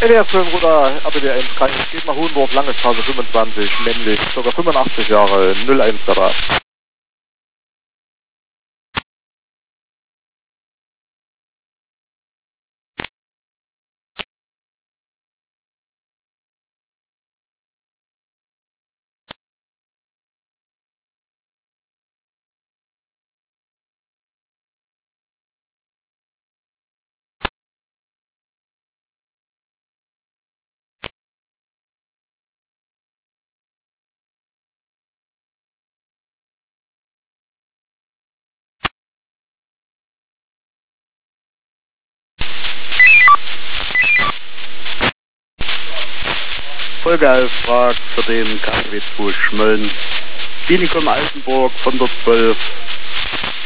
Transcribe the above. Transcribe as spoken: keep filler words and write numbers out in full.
N E F fünf Ruder, A B D eins drei, geht nach Hohendorf, Lange Straße fünfundzwanzig, männlich, ca. fünfundachtzig Jahre, null eins drei. Folgeauftrag für den K W zwei Schmölln, Klinikum Altenburg von der zwölf